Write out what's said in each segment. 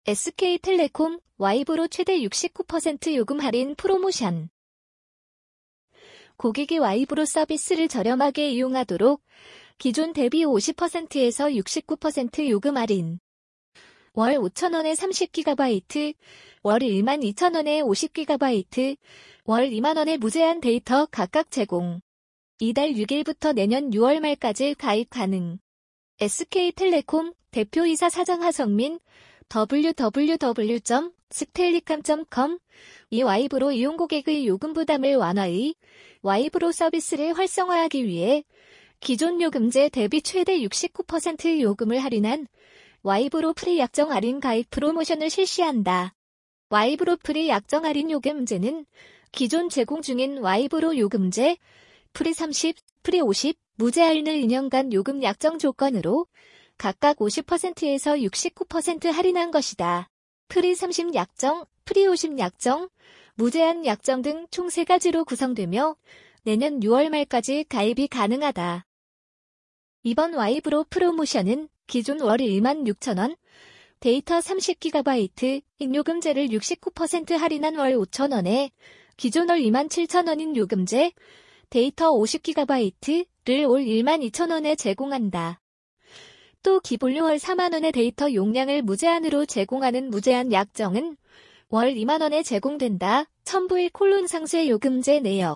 SK텔레콤 와이브로 최대 69% 요금 할인 프로모션. 고객이 와이브로 서비스를 저렴하게 이용하도록 기존 대비 50%에서 69% 요금 할인. 월 5,000원에 30GB, 월 12,000원에 50GB, 월 20,000원에 무제한 데이터 각각 제공. 이달 6일부터 내년 6월 말까지 가입 가능. SK텔레콤 대표이사 사장 하성민 www.sktellicom.com 이 와이브로 이용 고객의 요금 부담을 완화의 와이브로 서비스를 활성화하기 위해 기존 요금제 대비 최대 69% 요금을 할인한 와이브로 프리 약정 할인 가입 프로모션을 실시한다. 와이브로 프리 약정 할인 요금제는 기존 제공 중인 와이브로 요금제 프리 30, 프리 50, 무제 할인을 2년간 요금 약정 조건으로 각각 50%에서 69% 할인한 것이다. 프리 30 약정, 프리 50 약정, 무제한 약정 등 총 3가지로 구성되며 내년 6월 말까지 가입이 가능하다. 이번 와이브로 프로모션은 기존 월 16,000원, 데이터 30GB 인 요금제를 69% 할인한 월 5,000원에 기존 월 27,000원인 요금제, 데이터 50GB를 올 12,000원에 제공한다. 또 기본료 월 4만원의 데이터 용량을 무제한으로 제공하는 무제한 약정은 월 2만원에 제공된다. 첨부일 상세 요금제 내역.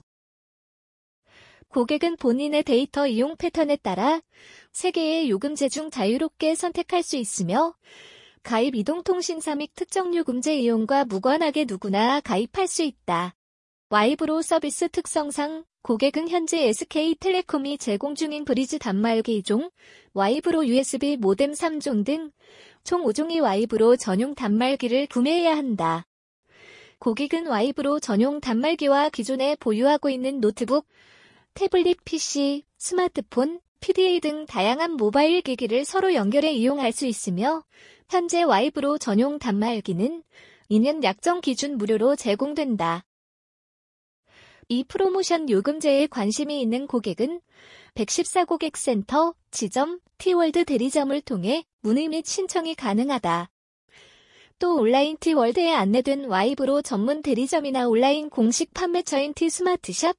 고객은 본인의 데이터 이용 패턴에 따라 3개의 요금제 중 자유롭게 선택할 수 있으며 가입 이동통신사 및 특정 요금제 이용과 무관하게 누구나 가입할 수 있다. 와이브로 서비스 특성상 고객은 현재 SK텔레콤이 제공 중인 브리즈 단말기 2종, 와이브로 USB 모뎀 3종 등 총 5종의 와이브로 전용 단말기를 구매해야 한다. 고객은 와이브로 전용 단말기와 기존에 보유하고 있는 노트북, 태블릿 PC, 스마트폰, PDA 등 다양한 모바일 기기를 서로 연결해 이용할 수 있으며 현재 와이브로 전용 단말기는 2년 약정 기준 무료로 제공된다. 이 프로모션 요금제에 관심이 있는 고객은 114고객센터, 지점, 티월드 대리점을 통해 문의 및 신청이 가능하다. 또 온라인 티월드에 안내된 와이브로 전문 대리점이나 온라인 공식 판매처인 티스마트샵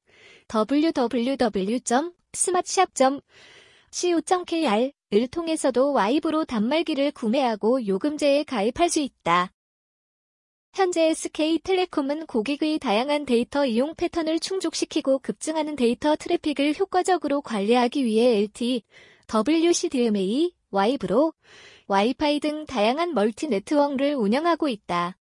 www.smartshop.co.kr을 통해서도 와이브로 단말기를 구매하고 요금제에 가입할 수 있다. 현재 SK텔레콤은 고객의 다양한 데이터 이용 패턴을 충족시키고 급증하는 데이터 트래픽을 효과적으로 관리하기 위해 LTE, WCDMA, 와이브로, 와이파이 등 다양한 멀티 네트워크를 운영하고 있다.